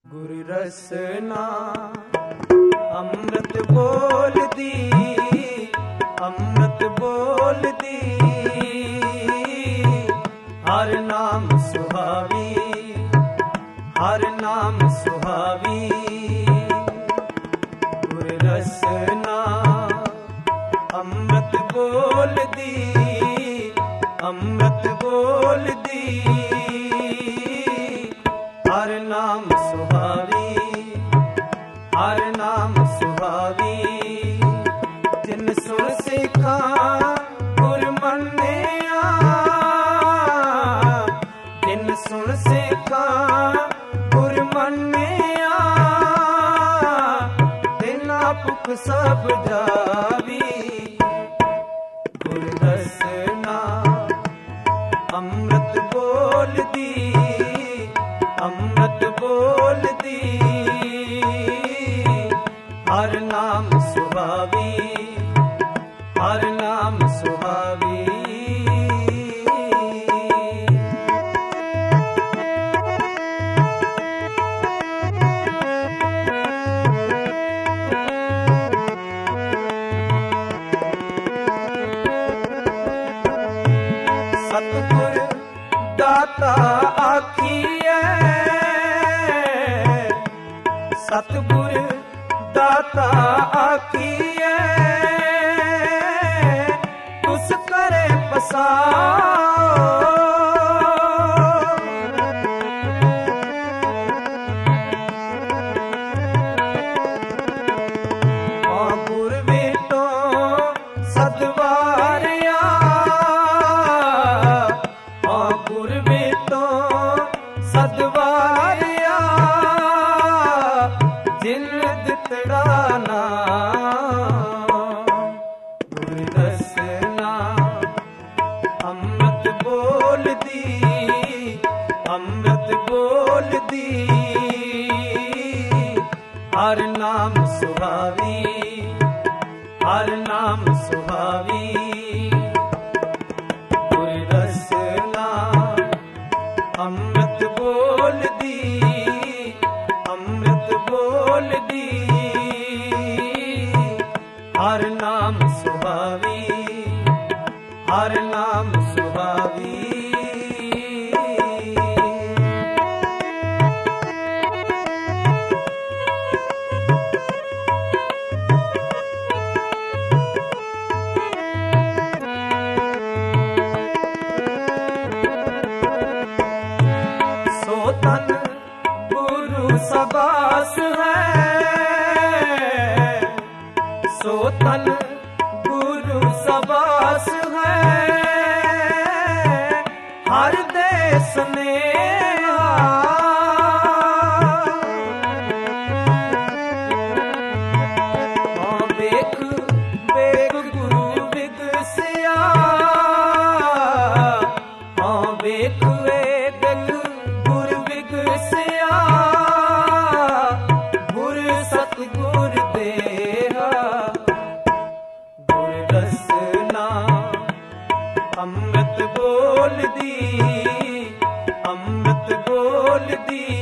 ਗੁਰ ਰਸਨਾ ਅੰਮ੍ਰਿਤ ਬੋਲਦੀ, ਅੰਮ੍ਰਿਤ ਬੋਲਦੀ, ਹਰ ਨਾਮ ਸੁਹਾਵੀ, ਹਰ ਨਾਮ ਸੁਹਾਵੀ। ਗੁਰ ਰਸਨਾ ਅੰਮ੍ਰਿਤ ਬੋਲਦੀ, ਅੰਮ੍ਰਿਤ ਬੋਲਦੀ, ਹਰ ਨਾਮ ਸੁਹਾਵੀ, ਹਰ ਨਾਮ ਸੁਹਾਵੀ। ਜਿਨ ਸੁਣ ਸਿੱਖਾਂ ਗੁਰ ਮੰਨਿਆ, ਜਿਨ ਸੁਣ ਸਿੱਖਾਂ ਗੁਰ ਮੰਨਿਆ, ਤਿਨਾ ਭੁਖ ਸਭ ਜਾਵੀ। ਗੁਰ ਰਸਨਾ ਅੰਮ੍ਰਿਤ ਬੋਲਦੀ, ਅੰਮ੍ਰਿਤ ਬੋਲਦੀ, ਹਰ ਨਾਮ ਸੁਹਾਵੀ, ਹਰ ਨਾਮ ਸੁਹਾਵੀ। ਸਤਿਗੁਰ ਦਾਤਾ ਆਖੀਐ, ਸਤਿਗੁਰ ਦਾਤਾ ਆਖੀਐ, ਉਸ ਕਰੇ ਪਸਾਓ। ਹਾਂ ਗੁਰ ਵਿਟੋ ਸਦਵਾਰਿਆ, ਹਾਂ ਗੁਰ ਵਿਟੋ ਸਦਵਾਰਿਆ, ਜਿਨ ਦਿੱਤੜਾ ਨਾਮ। ਗੁਰ ਰਸਨਾ ਅੰਮ੍ਰਿਤ ਬੋਲਦੀ, ਅੰਮ੍ਰਿਤ ਬੋਲਦੀ, ਹਰ ਨਾਮ ਸੁਹਾਵੀ, ਹਰ ਨਾਮ ਸੁਹਾਵੀ। ਗੁਰ ਰਸਨਾ ਅੰਮ੍ਰਿਤ ਬੋਲਦੀ, ਅੰਮ੍ਰਿਤ ਬੋਲਦੀ, ਹਰ ਨਾਮ ਸੁਹਾਵੀ, ਹਰ ਨਾਮ ਸੁਹਾਵੀ। ਸੋ ਤਨ ਗੁਰੂ ਸਬਾਸ ਹੈ, ਸੋ ਤਨ ਗੁਰੂ ਸਬਾਸ ਹੈ, ਹਰ ਦੇ ਸਨੇਹਾ। ਹਾਂ ਵੇਖ ਵੇਖ ਗੁਰੂ ਵਿਗਸਿਆ, ਹਾਂ ਵੇਖ ਵੇਖ ਗੁਰ ਵਿਗਸਿਆ, ਗੁਰ ਸਤਿਗੁਰ ਦੇਹਾ। ਗੁਰ ਰਸਨਾ ਅੰਮ੍ਰਿਤ ਬੋਲਦੀ, ਅੰਮ੍ਰਿਤ ਬੋਲਦੀ,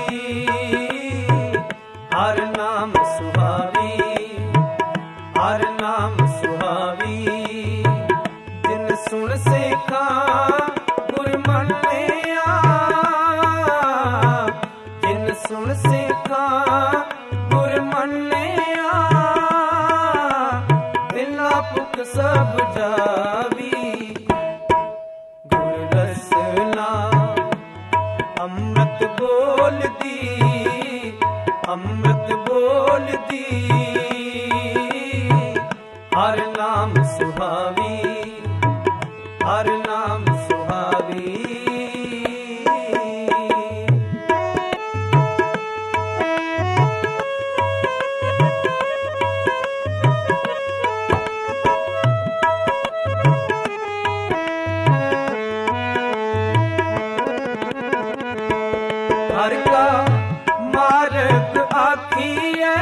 ਹਰ ਨਾਮ ਸੁਹਾਵੀ, ਹਰ ਨਾਮ ਸੁਹਾਵੀ। ਜਿਨ ਸੁਣ ਸਿੱਖਾਂ ਗੁਰ ਮੰਨਿਆ, ਜਿਨ ਸੁਣ ਸਿੱਖਾਂ ਗੁਰ ਮੰਨਿਆ, ਤਿਨਾ ਭੁਖ ਸਭ ਜਾਵੀ। ਗੁਰ ਰਸਨਾ ਅੰਮ੍ਰਿਤ ਬੋਲਦੀ, ਅੰਮ੍ਰਿਤ ਬੋਲਦੀ, ਹਰ ਨਾਮ ਸੁਹਾਵੀ, ਹਰ ਨਾਮ ਸੁਹਾਵੀ। ਹਰ ਕਾ ਮਾਰਗ ਆਖੀਐ,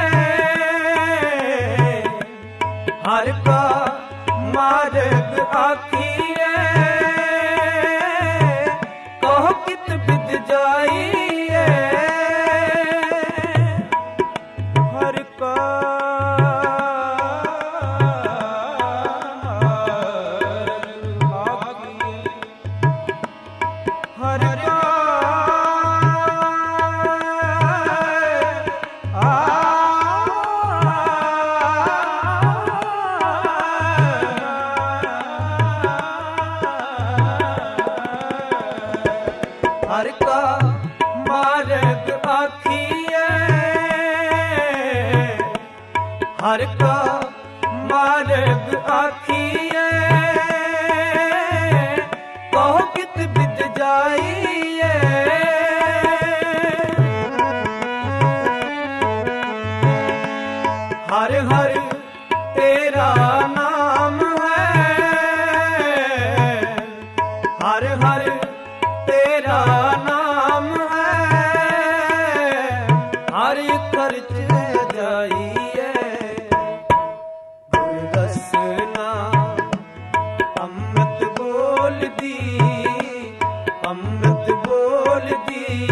ਹਰ ਕਾ ਮਾਰਗ ਆਖੀਐ, ਕਹੋ ਕਿਤ ਬਿਦ ਜਾਈਐ। ਹਰ ਕਾ ਮਾਰਗ ਆਖੀਏ, ਕਹੋ ਕਿਤ ਬਿਦ ਜਾਈਏ। ਹਰ ਹਰ ਤੇਰਾ ਨਾਮ ਹੈ, ਹਰ ਹਰ ਤੇਰਾ ਨਾਮ ਹੈ, ਹਰ ਖਰਚ ਜਾਈਏ। ਗੁਰ ਰਸਨਾ ਅੰਮ੍ਰਿਤ ਬੋਲਦੀ, ਅੰਮ੍ਰਿਤ ਬੋਲਦੀ,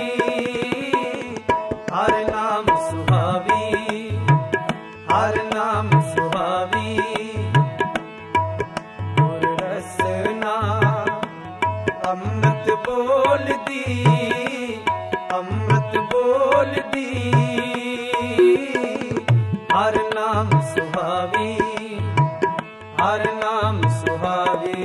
ਹਰ ਨਾਮ ਸੁਹਾਵੀ, ਹਰ ਨਾਮ ਸੁਹਾਵੀ। ਗੁਰ ਰਸਨਾ ਅੰਮ੍ਰਿਤ ਬੋਲਦੀ, ਅੰਮ੍ਰਿਤ ਬੋਲਦੀ, ਹਰ ਨਾਮ ਸੁਹਾਵੀ, ਹਰ ਨਾਮ ਸੁਹਾਵੀ।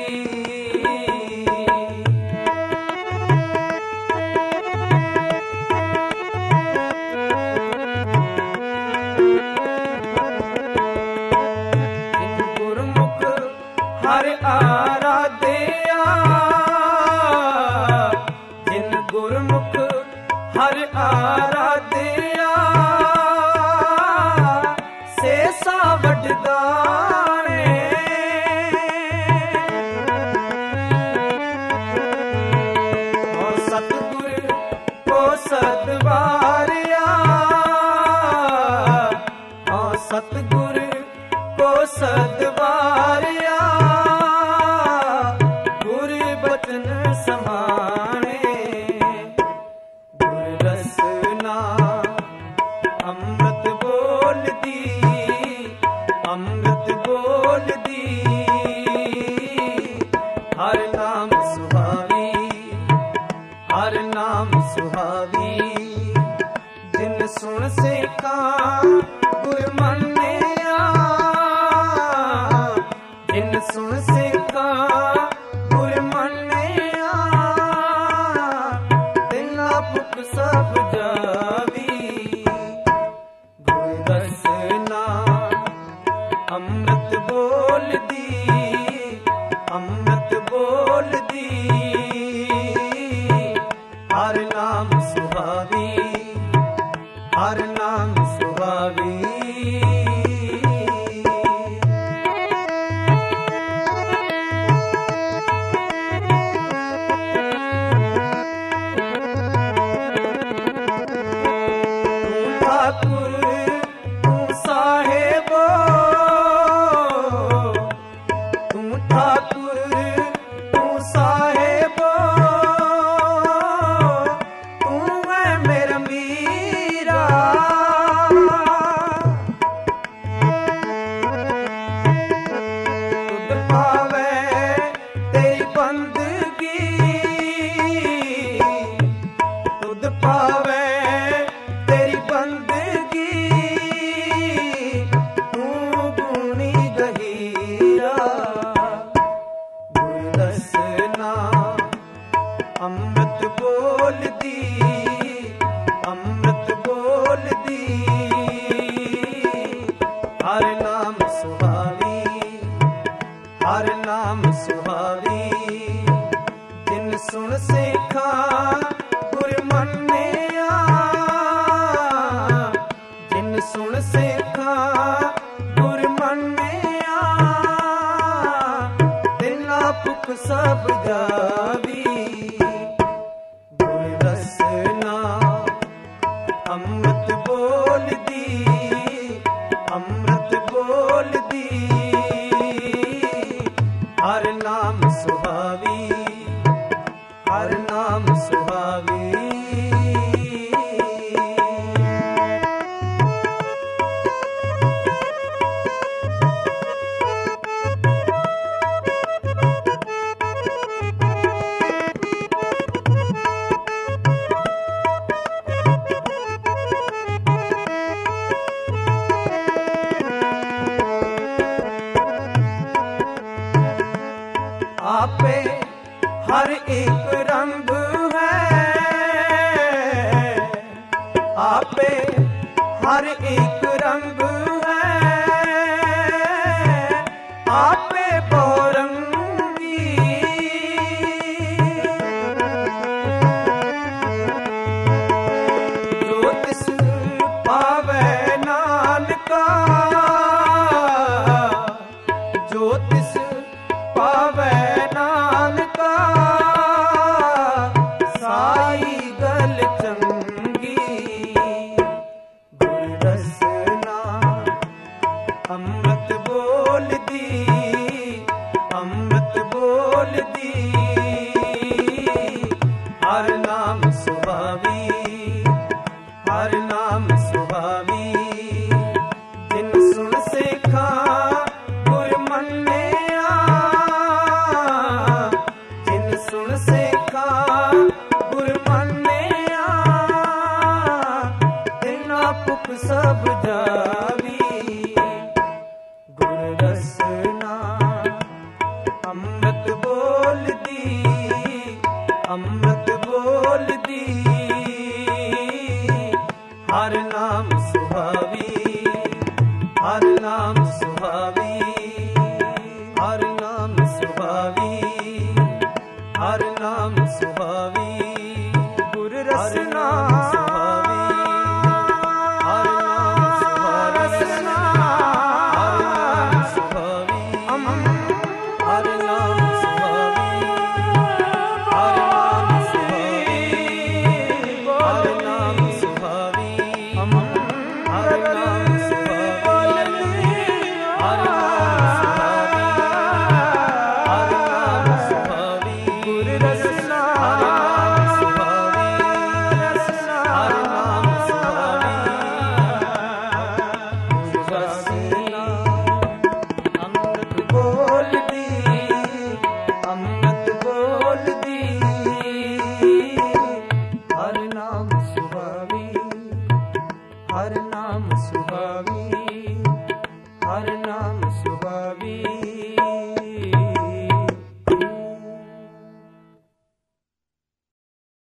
ਹਰ ਆਰਾਧਿਆ, ਜਿਨ ਗੁਰਮੁਖ ਹਰ ਆਰਾਧਿਆ, ਸੇ ਸਾ ਵਡਦਾਣੇ। ਓ ਸਤਿਗੁਰ ਕੋ ਸਦਵਾਰਿਆ, ਓ ਸਤਿਗੁਰ ਕੋ ਸਦਵਾਰਿਆ, ਗੁਰ ਬਚਨ ਸਮਾਣੇ। ਗੁਰ ਰਸਨਾ ਅੰਮ੍ਰਿਤ ਬੋਲਦੀ, ਅੰਮ੍ਰਿਤ ਬੋਲਦੀ, ਹਰ ਨਾਮ ਸੁਹਾਵੀ, ਹਰ ਨਾਮ ਸੁਹਾਵੀ। ਜਿਨ ਸੁਣ ਸੇਖਾਂ ਗੁਰ ਮੰਨਿਆ, ਜਿਨ ਸੁਣ ਸੇਖਾਂ ਗੁਰ ਮੰਨਿਆ, ਤਿਨਾ ਭੁਖ ਸਭ ਜਾਵੀ। ਗੁਰ ਰਸਨਾ ਅੰਮ੍ਰਿਤ ਬੋਲਦੀ, ਅੰਮ੍ਰਿਤ ਬੋਲਦੀ, ਹਰ ਨਾਮ ਸੁਹਾਵੀ, ਹਰ ਨਾਮ ਸੁਹਾਵੀ। ਠਾਕੁਰ ਤੂੰ ਸਾਹਿਬੋ, ਤੂੰ ਠਾਕੁਰ ਤੂੰ ਸਾਹਿਬੋ, ਤੂੰ ਹੈ ਮੇਰਾ ਮੀਰਾ। ਤੁਧ ਪਾਵੇ ਤੇਰੀ ਬੰਦਗੀ, ਤੁਧ ਪਾਵੇ ਤੇਰੀ ਬੰਦਗੀ, ਤੂੰ ਗੁਣੀ ਗਹੀਰਾ। ਗੁਰ ਰਸਨਾ ਅੰਮ੍ਰਿਤ ਬੋਲਦੀ, ਅੰਮ੍ਰਿਤ ਬੋਲਦੀ, ਹਰ ਨਾਮ ਸੁਹਾਵੀ, ਹਰ ਨਾਮ ਸੁਹਾਵੀ। ਜਿਨ ਸੁਣ ਸੇਖਾਂ ਗੁਰ ਮੰਨਿਆ, ਜਿਨ ਸੁਣ ਸੇਖਾਂ ਗੁਰ ਮੰਨਿਆ, ਤਿਨਾ ਭੁਖ ਸਭ ਜਾਵੀ। ਗੁਰ ਰਸਨਾ ਅੰਮ੍ਰਿਤ ਬੋਲਦੀ, ਅੰਮ੍ਰਿਤ ਬੋਲਦੀ, ਹਰ ਨਾਮ ਸੁਹਾਵੀ, ਹਰ ਨਾਮ ਸੁਹਾਵੀ। ਸੁਭਾਵੀ, ਹਰਿ ਨਾਮ ਸੁਭਾਵੀ। ਜਿਨ ਸੁਣ ਸੇਖਾ ਗੁਰ ਮੰਨਿਆ, ਜਿਨ ਸੁਣ ਸੇਖਾ ਗੁਰ ਮੰਨਿਆ, ਤਿਨਾ ਭੁਖ ਸਭ ਜਾਵੀ। ਗੁਰ ਰਸਨਾ ਅੰਮ੍ਰਿਤ ਬੋਲਦੀ, ਅੰਮ੍ਰਿਤ ਬੋਲਦੀ, ਹਰਿ ਨਾਮ ਸੁਭਾਵੀ, ਹਰਿ ਨਾਮ ਸੁਭਾਵੀ, ਹਰਿ ਨਾਮ ਸੁਭਾਵੀ, ਹਰਿ ਨਾਮ ਸੁਭਾਵੀ। ਗੁਰ ਰਸਨਾ